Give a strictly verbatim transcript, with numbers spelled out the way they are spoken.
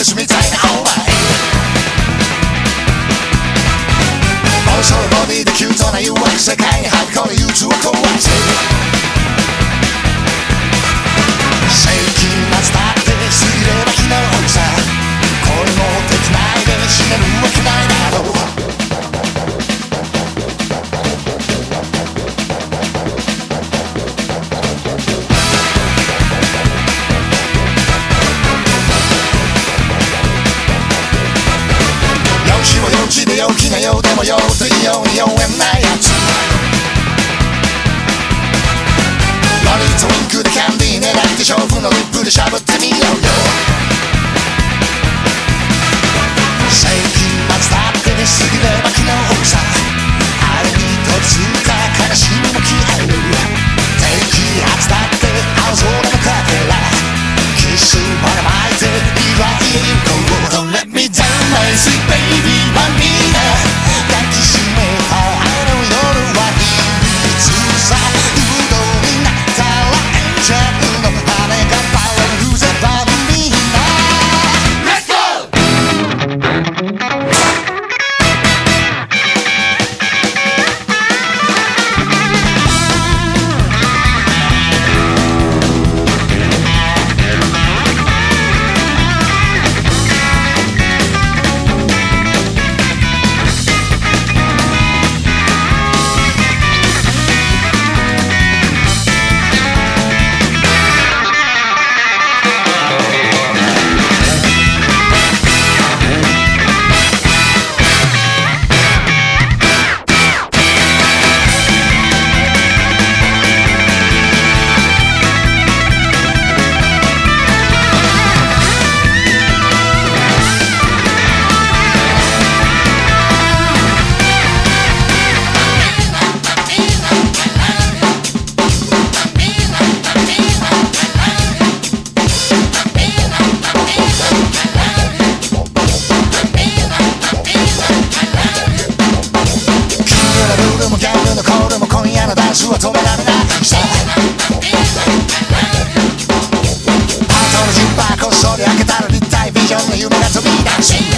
主みたいなお前面白いボディでキュートな誘惑世界に入り込む憂鬱を壊す世紀末だって過ぎれば日の大きさこれも手つないで死ねるわけないだろう陽気で陽気なようでもようといいように妖艶なやつロリーとウィンクでキャンディー狙って勝負のリップでしゃぶってみようよ世紀末だって過ぎれば昨日さあれにとついた悲しみも消える低気圧だって青空のかけらキスばらまいて未来へ行こう Don't let me down my sweet babyは止められないさハートのジッパーこっそり開けたら立体ビジョンの夢が飛び出す